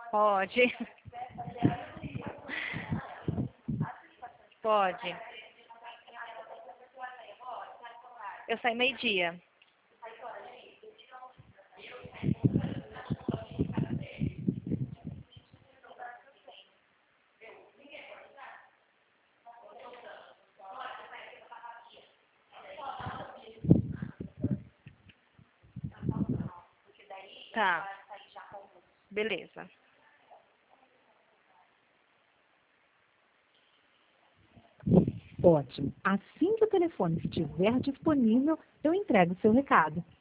Pode. Pode. Eu saio meio-dia. Tá. Beleza. Ótimo. Assim que o telefone estiver disponível, eu entrego o seu recado.